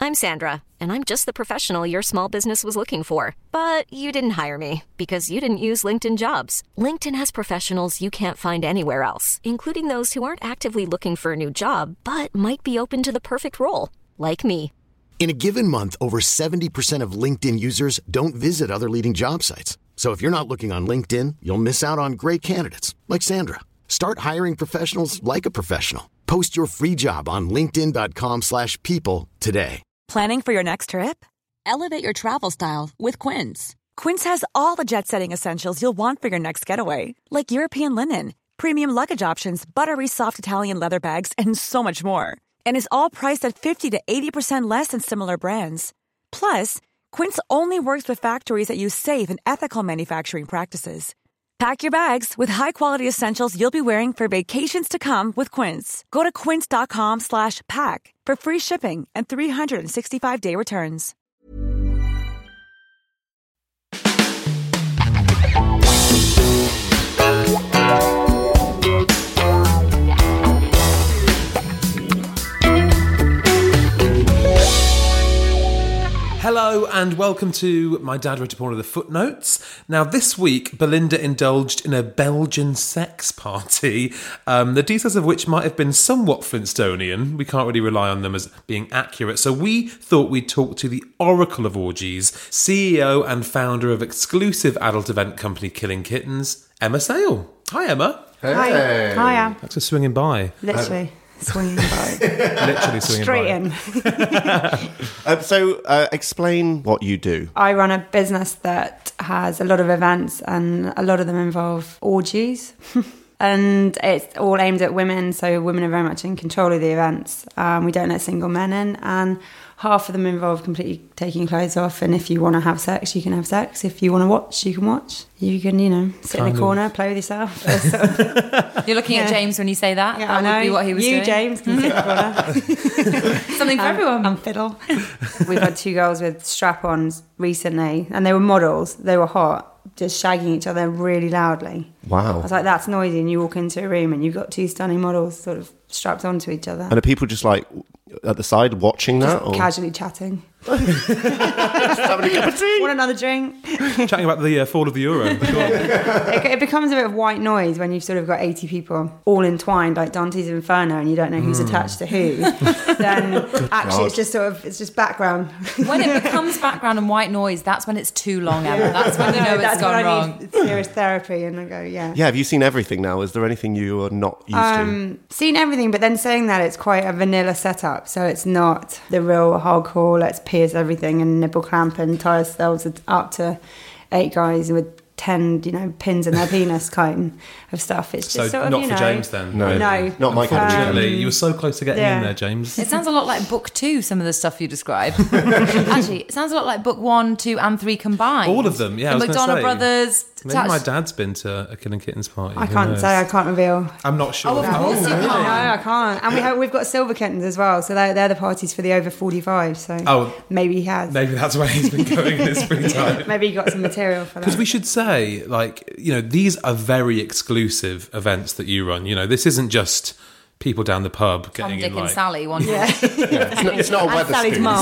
I'm Sandra, and I'm just the professional your small business was looking for. But you didn't hire me because you didn't use LinkedIn Jobs. LinkedIn has professionals you can't find anywhere else, including those who aren't actively looking for a new job, but might be open to the perfect role, like me. In a given month, over 70% of LinkedIn users don't visit other leading job sites. So if you're not looking on LinkedIn, you'll miss out on great candidates like Sandra. Start hiring professionals like a professional. Post your free job on linkedin.com/people today. Planning for your next trip? Elevate your travel style with Quince. Quince has all the jet-setting essentials you'll want for your next getaway, like European linen, premium luggage options, buttery soft Italian leather bags, and so much more. And is all priced at 50 to 80% less than similar brands. Plus, Quince only works with factories that use safe and ethical manufacturing practices. Pack your bags with high-quality essentials you'll be wearing for vacations to come with Quince. Go to quince.com/pack for free shipping and 365-day returns. Hello and welcome to My Dad Wrote a Porn of the Footnotes. Now this week, Belinda indulged in a Belgian sex party, the details of which might have been somewhat Flintstonian. We can't really rely on them as being accurate. So we thought we'd talk to the Oracle of Orgies, CEO and founder of exclusive adult event company Killing Kittens, Emma Sale. Hi Emma. Hey. Hi. Hiya. Thanks for swinging by. Literally. Swinging by. Literally swinging Straight by. in. So explain what you do. I run a business that has a lot of events and a lot of them involve orgies. And it's all aimed at women, so women are very much in control of the events. We don't let single men in, and half of them involve completely taking clothes off, and if you want to have sex, you can have sex. If you want to watch, you can watch. You can, sit in a corner, play with yourself. You're looking at James when you say that. Yeah, that would be what he was doing. You, James, can sit in the corner. Something for everyone. And fiddle. We've had 2 girls with strap-ons recently, and they were models. They were hot, just shagging each other really loudly. Wow. I was like, that's noisy. And you walk into a room and you've got 2 stunning models sort of strapped onto each other. And are people just like at the side watching that? Just casually chatting. Just having a cup of tea. Want another drink? Chatting about the fall of the euro. It becomes a bit of white noise when you've sort of got 80 people all entwined like Dante's Inferno and you don't know who's attached to who. Then actually it's just background. When it becomes background and white noise, that's when it's too long, Emma. That's when you know it's gone wrong. Need serious therapy, and I go, yeah. Yeah, have you seen everything now? Is there anything you are not used to? Seen everything, but then saying that, it's quite a vanilla setup, so it's not the real hardcore, let's pierce everything and nipple clamp and tie ourselves up to 8 guys with 10, pins in their penis kind of stuff. It's just so sort of, not for James then. No, not my kind of Unfortunately, you were so close to getting in there, James. It sounds a lot like book 2, some of the stuff you describe. Actually, it sounds a lot like book 1, 2 and 3 combined. All of them, yeah. The McDonough brothers. Maybe my dad's been to a Killing Kittens party. I can't say, I can't reveal. I'm not sure. Oh, of course you can't. No, I can't. And we've got Silver Kittens as well, so they're the parties for the over 45, so maybe he has. Maybe that's where he's been going in his free time. Maybe he got some material for that. Because we should say, these are very exclusive events that you run. This isn't just people down the pub getting Tom, Dick in and Sally one yeah. It's not a and Sally's mum.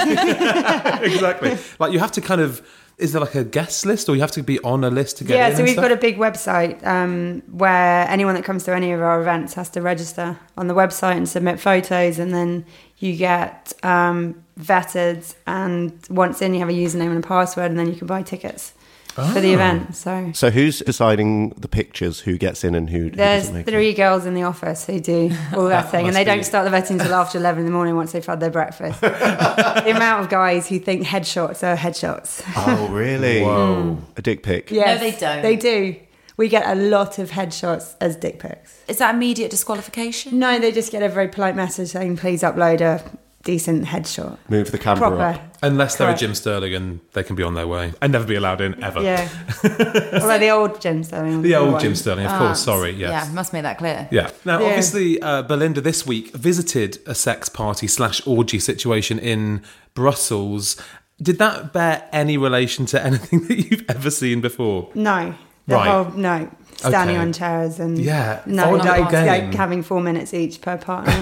Exactly. You have to kind of... Is there a guest list, or you have to be on a list to get in? Yeah, so we've got a big website where anyone that comes to any of our events has to register on the website and submit photos, and then you get vetted, and once in you have a username and a password, and then you can buy tickets for the event. So who's deciding the pictures, who gets in and who there's doesn't make 3 girls in the office who do all that thing, and they don't start the vetting until after 11 in the morning once they've had their breakfast. The amount of guys who think headshots are headshots. Oh, really? Whoa. A dick pic? Yes, No, they don't. They do. We get a lot of headshots as dick pics. Is that immediate disqualification? No, they just get a very polite message saying, please upload a decent headshot. Move the camera Proper. up. Unless they're a Correct. Jim Sterling and they can be on their way and never be allowed in, ever. Yeah. Although the old Jim Sterling. The old Jim Sterling, of course, sorry, yes. Yeah, must make that clear. Yeah. Now, Yeah. obviously, Belinda this week visited a sex party / orgy situation in Brussels. Did that bear any relation to anything that you've ever seen before? No. Right. No. standing on chairs and vulnerable game. like having 4 minutes each per partner.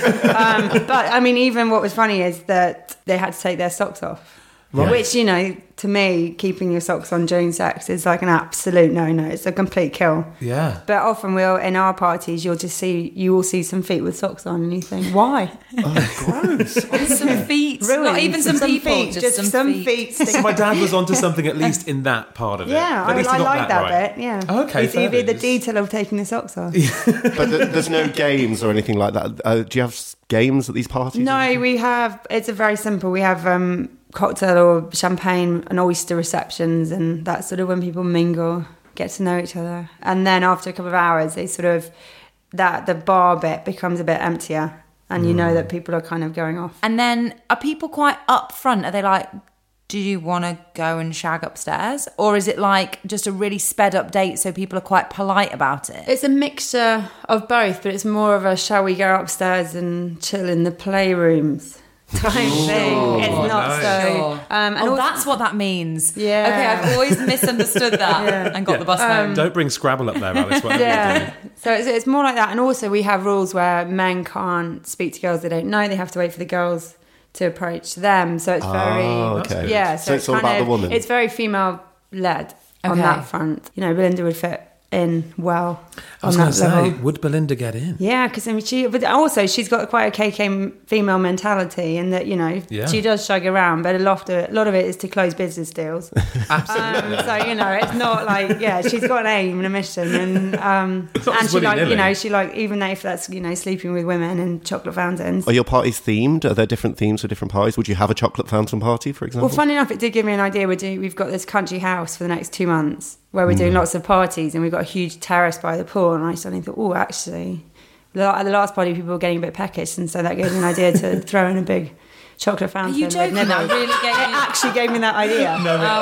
No. But I mean, even what was funny is that they had to take their socks off. Right. Which, you know, to me, keeping your socks on during sex is like an absolute no-no. It's a complete kill. Yeah. But often in our parties, you will see some feet with socks on and you think, why? Oh, gross. Some feet. Ruined. Not even some people, feet, just some feet. So my dad was onto something, at least in that part of it. Yeah, I like that bit, yeah. Okay, it's either the detail of taking the socks off. But there's no games or anything like that. Do you have games at these parties? No, we have, it's a very simple, we have cocktail or champagne and oyster receptions, and that's sort of when people mingle, get to know each other. And then after a couple of hours, they sort of, the bar bit becomes a bit emptier, and you know that people are kind of going off. And then are people quite upfront? Are they like, do you want to go and shag upstairs? Or is it like just a really sped up date so people are quite polite about it? It's a mixture of both, but it's more of a shall we go upstairs and chill in the playrooms type thing. It's not so. Sure. And that's what that means. Yeah. Okay, I've always misunderstood that and got the bus home. Don't bring Scrabble up there, Alice. Whatever you're doing. So it's more like that. And also we have rules where men can't speak to girls they don't know. They have to wait for the girls to approach them. So it's very... okay. Yeah. So it's all about the woman. It's very female-led on that front. You know, Belinda would fit in well I was going to say, would Belinda get in? Yeah, because I mean, but also she's got quite a KK female mentality in that, you know, she does shag around, but a lot of it is to close business deals. Absolutely. So, you know, it's not like, she's got an aim and a mission, and she like, you know, she like, even if that's, you know, sleeping with women and chocolate fountains. Are your parties themed? Are there different themes for different parties? Would you have a chocolate fountain party, for example? Well, funny enough, it did give me an idea. We've got this country house for the next 2 months where we're doing lots of parties, and we've got a huge terrace by the pool, and I suddenly thought, oh, actually, at the last party people were getting a bit peckish, and so that gave me an idea to throw in a big chocolate fountain. Are you joking? That really actually gave me that idea.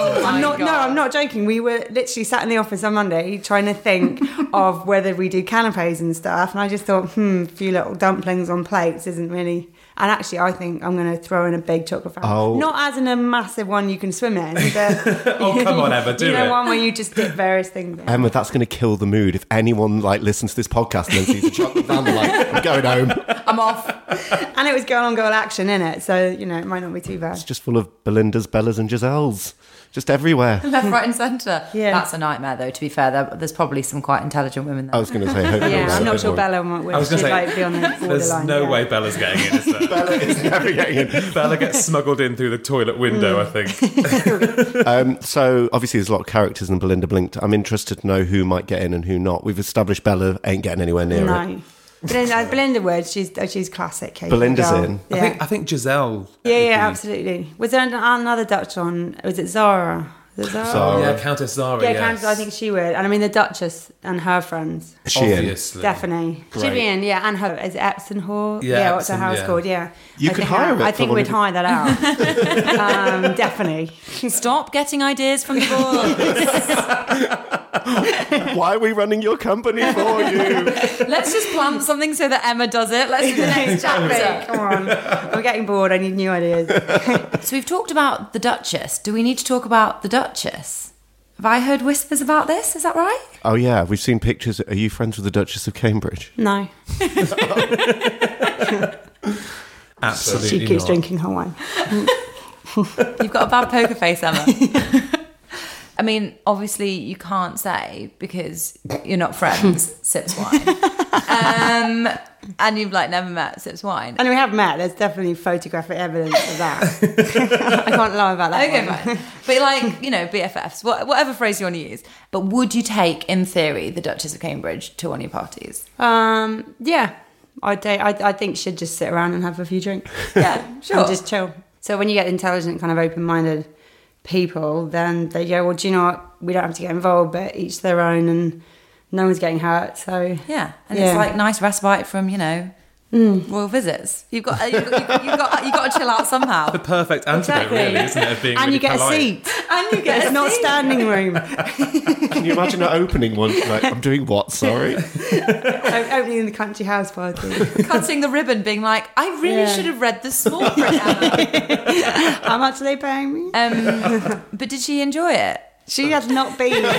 I'm not joking. We were literally sat in the office on Monday trying to think of whether we do canapes and stuff, and I just thought, a few little dumplings on plates isn't really... And actually, I think I'm going to throw in a big chocolate fountain. Oh. Not as in a massive one you can swim in, but... come on, Emma, do it. You know, one where you just dip various things in. Emma, that's going to kill the mood. If anyone, listens to this podcast and then sees a chocolate fountain, I'm going home. I'm off. And it was girl-on-girl action in it, so, you know, it might not be too bad. It's just full of Belindas, Bellas and Giselles. Just everywhere. Left, right and centre. Yeah. That's a nightmare, though, to be fair. There's probably some quite intelligent women there. I was going to say, hopefully. I'm not sure Bella would. I was going to say, be on the borderline. There's no way Bella's getting in, is there? Bella is never getting in. Bella gets smuggled in through the toilet window, I think. So, obviously, there's a lot of characters in Belinda Blinked. I'm interested to know who might get in and who not. We've established Bella ain't getting anywhere near it. Belinda would. She's classic. KK Belinda's girl. in. Yeah. I think Giselle. Yeah, absolutely. Was there another Dutch one? Was it Zara? Zara. Yeah, Countess Zara. Yeah, yes. Countess. I think she would. And I mean, the Duchess and her friends. Obviously. Definitely. Great. She'd be in. Yeah, and her is it Epsom Hall? Yeah, what's her house called? Yeah. You could hire it. I think we'd hire that out. Definitely. Stop getting ideas from the board. Why are we running your company for you? Let's just plant something so that Emma does it. Let's do the next chapter. Come on. I'm getting bored. I need new ideas. So we've talked about the Duchess. Do we need to talk about the Duchess? Have I heard whispers about this? Is that right? Oh, yeah. We've seen pictures. Are you friends with the Duchess of Cambridge? No. Absolutely She keeps not. drinking her wine. You've got a bad poker face, Emma. I mean, obviously you can't say because you're not friends, Sips Wine. And you've never met Sips Wine. And we have met. There's definitely photographic evidence of that. I can't lie about that. Okay, one. fine. But BFFs, whatever phrase you want to use. But would you take, in theory, the Duchess of Cambridge to one of your parties? Yeah. I think she'd just sit around and have a few drinks. Yeah, sure. And just chill. So when you get intelligent, kind of open-minded people, then they go, well, do you know what? We don't have to get involved, but each their own, and no one's getting hurt. So yeah, and it's nice respite from royal visits. You've got to chill out somehow. The perfect antidote, really, isn't it? Of being and really you get polite. a seat. And you get it's not standing room. Can you imagine her opening one? I'm doing what? Sorry. Opening the country house party. Cutting the ribbon, being like, I really should have read the small print. How much are they paying me? But did she enjoy it? She has not been. She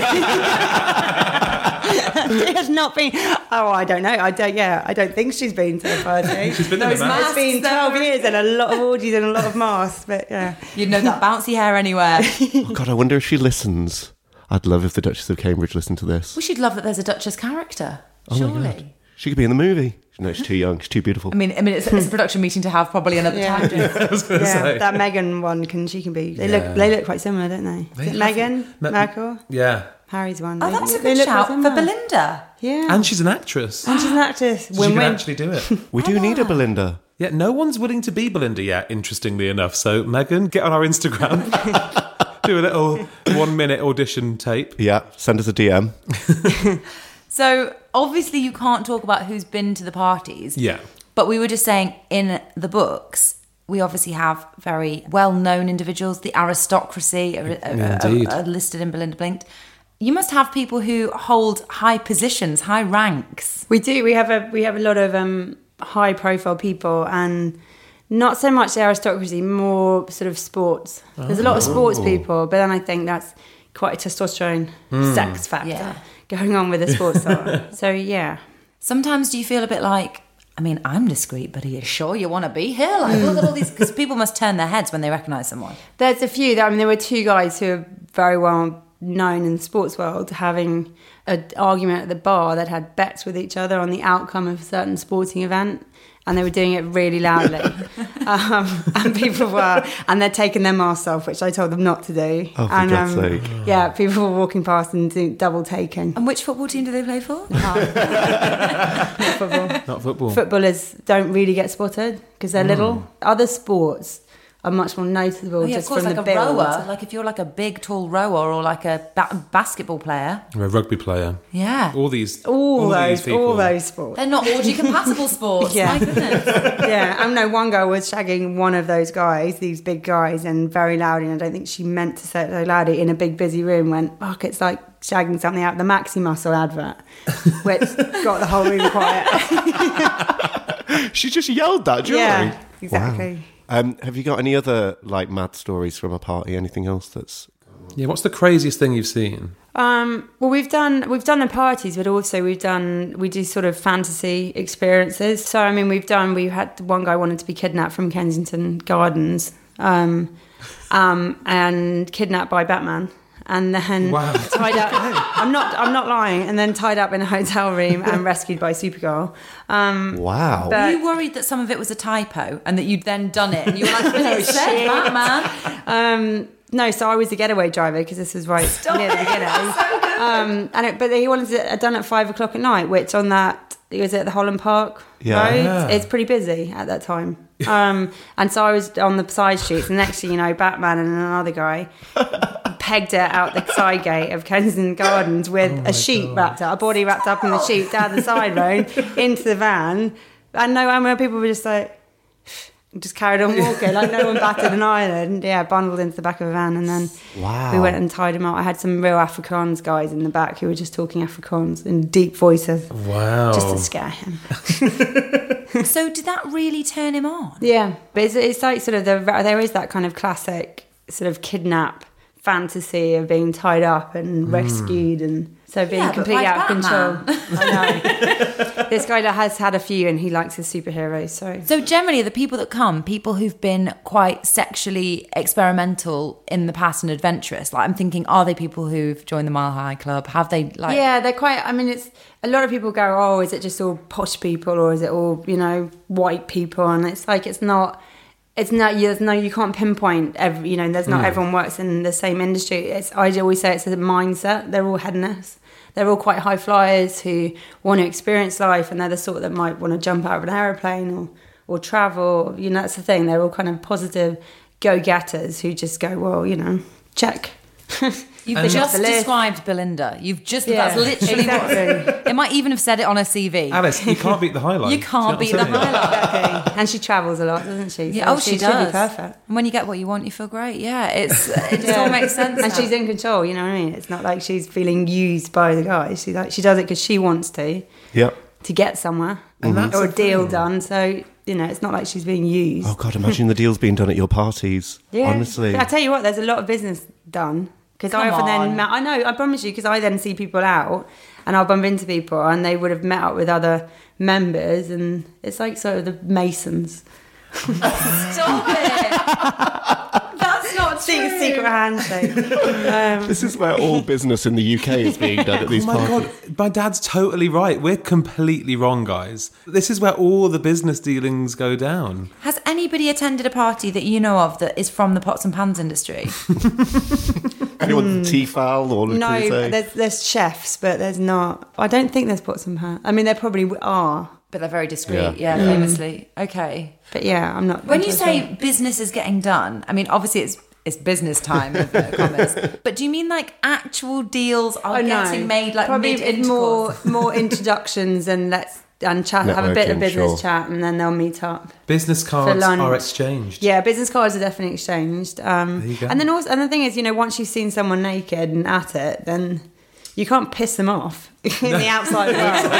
has not been. Oh, I don't know. I don't think she's been to a party. She's been to the It's been 12 years and a lot of orgies and a lot of masks, but yeah. You'd know that bouncy hair anywhere. Oh God, I wonder if she listens. I'd love if the Duchess of Cambridge listened to this. We should love that there's a Duchess character. Surely. She could be in the movie. No, she's too young. She's too beautiful. I mean, it's a production meeting to have probably another time. I was going to say. That Meghan one she can be. They look quite similar, don't they? Is it Meghan Markle? Yeah. Harry's one. Oh, that's a They good look shout quite for similar. Belinda. Yeah. And she's an actress. And she's an actress. So she can Win-win. actually do it. We do need a Belinda. Yeah, no one's willing to be Belinda yet, interestingly enough. So, Megan, get on our Instagram. Do a little 1 minute audition tape. Yeah, send us a DM. So, obviously, you can't talk about who's been to the parties. Yeah. But we were just saying, in the books, we obviously have very well-known individuals. The aristocracy are listed in Belinda Blinked. You must have people who hold high positions, high ranks. We do. We have a lot of high-profile people, and not so much the aristocracy, more sort of sports. There's a lot of sports people, but then I think that's quite a testosterone sex factor going on with the sports star. So yeah. Sometimes do you feel a bit like, I mean, I'm discreet, but are you sure you want to be here? Like, look at all these, because people must turn their heads when they recognise someone. There's a few. There were two guys who are very well known in the sports world having an argument at the bar that had bets with each other on the outcome of a certain sporting event, and they were doing it really loudly. And people were, and they're taking their masks off, which I told them not to do. Oh, for and, God's sake. Yeah, people were walking past and double taking. And which football team do they play for? Not football. Not football. Footballers don't really get spotted because they're little. Other sports are much more noticeable Oh, yeah, just of course, from like the a build. rower. Like if you're like a big, tall rower or like a basketball player. Or a rugby player. Yeah. All these All these people. those sports. They're not orgy-compatible sports. Yeah. My goodness. Yeah, I know one girl was shagging one of those guys, these big guys, and very loudly, and I don't think she meant to say it so loudly, in a big busy room, went, fuck, it's like shagging something out of the Maxi Muscle advert, which got the whole room quiet. She just yelled that, didn't Yeah, exactly. Wow. Have you got any other like mad stories from a party? Anything else that's... Yeah, what's the craziest thing you've seen? Well, we've done the parties, but also we do sort of fantasy experiences. So I mean, we had one guy wanted to be kidnapped from Kensington Gardens, and kidnapped by Batman, and then tied up. I'm not lying. And then tied up in a hotel room and rescued by Supergirl. Wow. Were you worried that some of it was a typo and that you'd then done it and you were like, but it said Batman? No, so I was the getaway driver because this was right near the beginning. But he wanted it done at 5 o'clock at night, which on that, it was at the Holland Park Road. It's pretty busy at that time. And so I was on the side streets, and next thing you know, Batman and another guy pegged it out the side gate of Kensington Gardens with a sheet wrapped up, a body wrapped up in the sheet down the side road into the van. And when people were just like, just carried on walking, like no one batted an eyelid. Yeah, bundled into the back of a van, and then we went and tied him up. I had some real Afrikaans guys in the back who were just talking Afrikaans in deep voices. Wow. Just to scare him. So did that really turn him on? Yeah, but it's like sort of there is that kind of classic sort of kidnap fantasy of being tied up and rescued, and so being completely out of control. I know. This guy that has had a few, and he likes his superheroes. So generally, the people that come, people who've been quite sexually experimental in the past and adventurous. Like I'm thinking, are they people who've joined the Mile High Club? Have they like? Yeah, they're quite. I mean, it's a lot of people go, oh, is it just all posh people, or is it all white people? And it's like it's not. It's not. You can't pinpoint. There's not everyone works in the same industry. I always say it's a mindset. They're all hedonists. They're all quite high flyers who want to experience life, and they're the sort that might want to jump out of an aeroplane or travel. That's the thing. They're all kind of positive go-getters who just go, well, check. You've just described Belinda. That's literally what it might even have said it on her CV. Alice, you can't beat the highlight. You can't beat the highlight. And she travels a lot, doesn't she? Yeah, So she does. Should be perfect. And when you get what you want, you feel great. Yeah, it just all makes sense. And she's in control. You know what I mean? It's not like she's feeling used by the guys. She does it because she wants to. Yep. To get somewhere or a deal done. So it's not like she's being used. Oh God, imagine the deals being done at your parties. Yeah. Honestly, I tell you what, there's a lot of business done Because I often then I know, I promise you, because I then see people out and I'll bump into people and they would have met up with other members, and it's like sort of the Masons. Stop it! That's not true. Secret handshake. This is where all business in the UK is being done at these parties. Oh my God, my dad's totally right. We're completely wrong, guys. This is where all the business dealings go down. Has anybody attended a party that you know of that is from the pots and pans industry? Anyone Tefal or Le No, Creuset? there's chefs, but there's not. I don't think there's pots and pans. I mean, there probably are. But they're very discreet, yeah, famously. Okay. But yeah, I'm not. When you say business is getting done, I mean, obviously it's business time, commerce. But do you mean like actual deals are getting made, like probably mid-intercourse? more introductions and chat, have a bit of business chat, and then they'll meet up. Business cards are exchanged. Yeah, business cards are definitely exchanged. There you go. And then also, and the thing is, once you've seen someone naked and at it, then you can't piss them off in the outside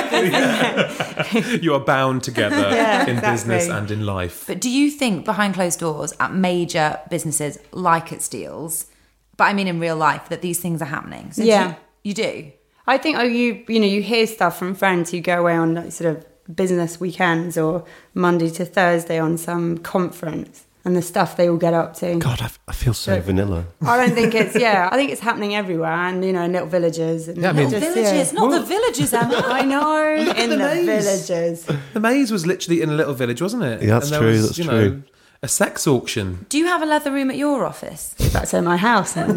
world. You are bound together in business and in life. But do you think behind closed doors at major businesses like at Steele's, but I mean in real life, that these things are happening? So yeah. You do? I think, you hear stuff from friends who go away on like, sort of business weekends or Monday to Thursday on some conference, and the stuff they all get up to. God, I feel so vanilla. I don't think it's, I think it's happening everywhere, and, in little villages. And Villages, not the villages, Emma. I know, in the villages. The maze was literally in a little village, wasn't it? Yeah, that's true, that's true. A sex auction. Do you have a leather room at your office? That's at my house. House,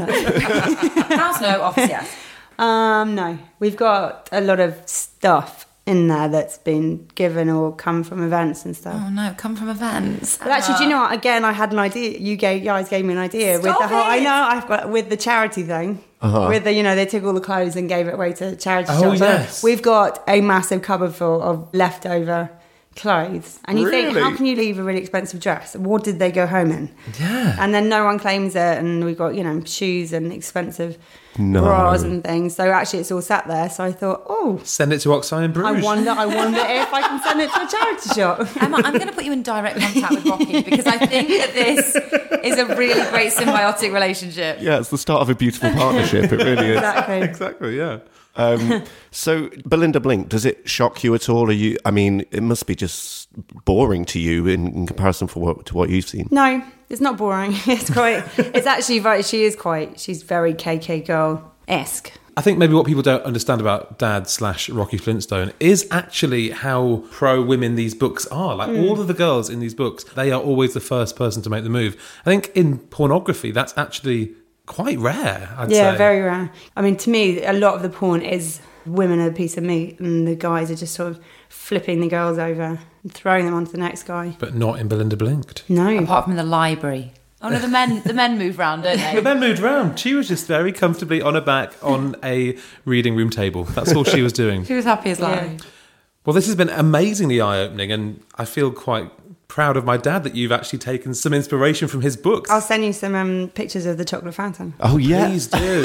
no, office, yes. No, we've got a lot of stuff in there that's been given or come from events and stuff. Oh no, come from events. But actually, do you know what? Again, I had an idea. You guys gave me an idea with the whole. I know I've got with the charity thing. With the, they took all the clothes and gave it away to charity shops. Oh yes. We've got a massive cupboard full of leftover clothes, and you think, how can you leave a really expensive dress? What did they go home in? Yeah. And then no one claims it, and we've got shoes and expensive bras and things. So actually, it's all sat there. So I thought, send it to Oxide in Bruges. I wonder if I can send it to a charity shop. Emma, I'm going to put you in direct contact with Rocky, because I think that this is a really great symbiotic relationship. Yeah, it's the start of a beautiful partnership. It really is. Exactly. Yeah. So, Belinda Blink, does it shock you at all? It must be just boring to you in comparison to what you've seen. No, it's not boring. It's actually she's very KK girl-esque. I think maybe what people don't understand about Dad/Rocky Flintstone is actually how pro-women these books are. Like all of the girls in these books, they are always the first person to make the move. I think in pornography, that's actually quite rare, I'd say. Yeah, very rare. I mean, to me, a lot of the porn is women are a piece of meat and the guys are just sort of flipping the girls over and throwing them onto the next guy. But not in Belinda Blinked. No. Apart from the library. Oh no, the men move round, don't they? The men moved round. She was just very comfortably on her back on a reading room table. That's all she was doing. She was happy as Larry. Yeah. Well, this has been amazingly eye-opening, and I feel quite proud of my dad that you've actually taken some inspiration from his books. I'll send you some pictures of the chocolate fountain. Oh, yeah. Please do.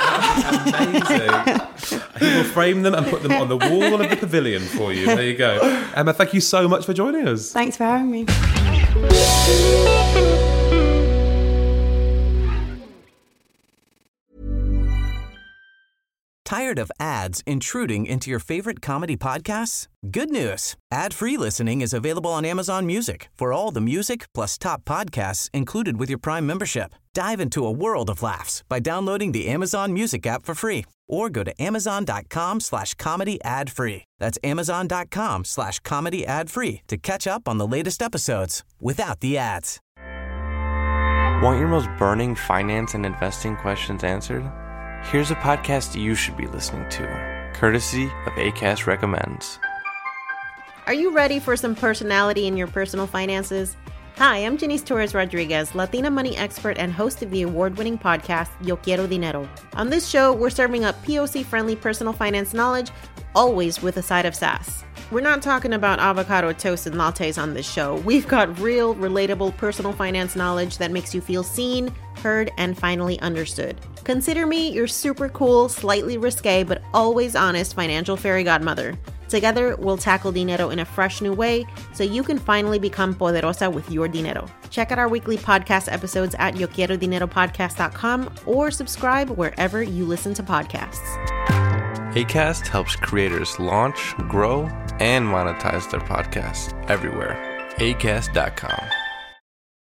Amazing. He will frame them and put them on the wall of the pavilion for you. There you go. Emma, thank you so much for joining us. Thanks for having me. Tired of ads intruding into your favorite comedy podcasts? Good news. Ad-free listening is available on Amazon Music for all the music plus top podcasts included with your Prime membership. Dive into a world of laughs by downloading the Amazon Music app for free or go to amazon.com/comedy ad-free. That's amazon.com/comedy ad-free to catch up on the latest episodes without the ads. Want your most burning finance and investing questions answered? Here's a podcast you should be listening to, courtesy of Acast Recommends. Are you ready for some personality in your personal finances? Hi, I'm Janice Torres Rodriguez, Latina money expert and host of the award-winning podcast, Yo Quiero Dinero. On this show, we're serving up POC-friendly personal finance knowledge, always with a side of sass. We're not talking about avocado toast and lattes on this show. We've got real, relatable personal finance knowledge that makes you feel seen, heard, and finally understood. Consider me your super cool, slightly risque, but always honest financial fairy godmother. Together, we'll tackle dinero in a fresh new way so you can finally become poderosa with your dinero. Check out our weekly podcast episodes at YoQuieroDineroPodcast.com or subscribe wherever you listen to podcasts. Acast helps creators launch, grow, and monetize their podcasts everywhere. Acast.com.